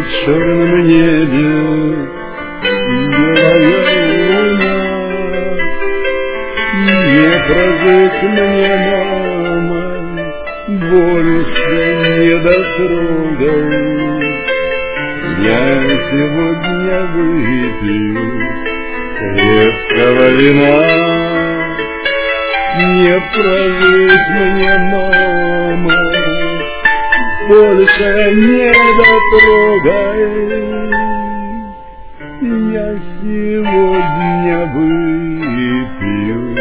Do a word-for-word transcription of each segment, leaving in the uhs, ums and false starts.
черном небе белая луна. Не прожить мне, мама, больше не дотрогай. Я сегодня выпью крепкого вина. Не прожить мне, мама, больше не дотрогай. Я сегодня выпью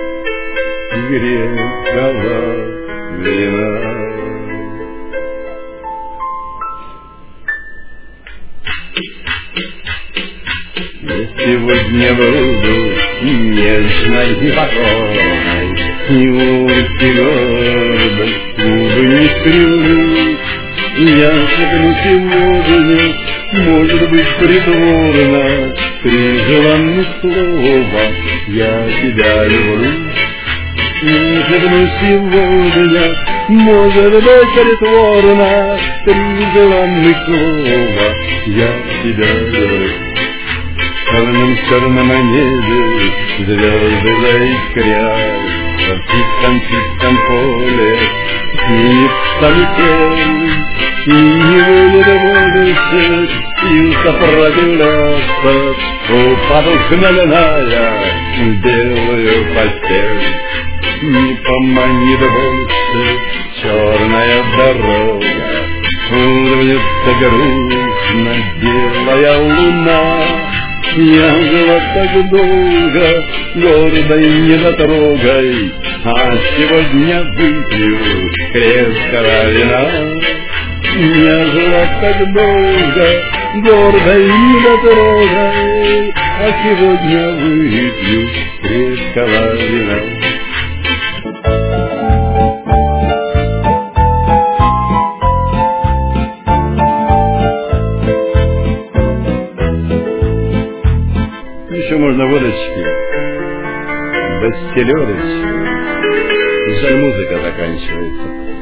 крепкого вина. Я сегодня буду нежной покорной, Юрки гордой, губы не скрываю. Я шепну сегодня, может быть, притворно, три желанных слова я тебя люблю. Я шепну сегодня, может быть, притворно, три желанных слова я тебя люблю. В черном черном небе звезды заискрят, в чистом чистом поле снится метель, и не будет больше сопротивляться, упадут хмельная белую постель. Не поманит больше черная дорога, улыбнется грустно белая луна. Я жила так долго, гордо и не дотрогай, а сегодня выпью крепкого вина. Я жила так долго, гордо и не дотрогай, а сегодня выпью крепкого вина. Еще можно водочки, без селедочки. Жаль, музыка заканчивается.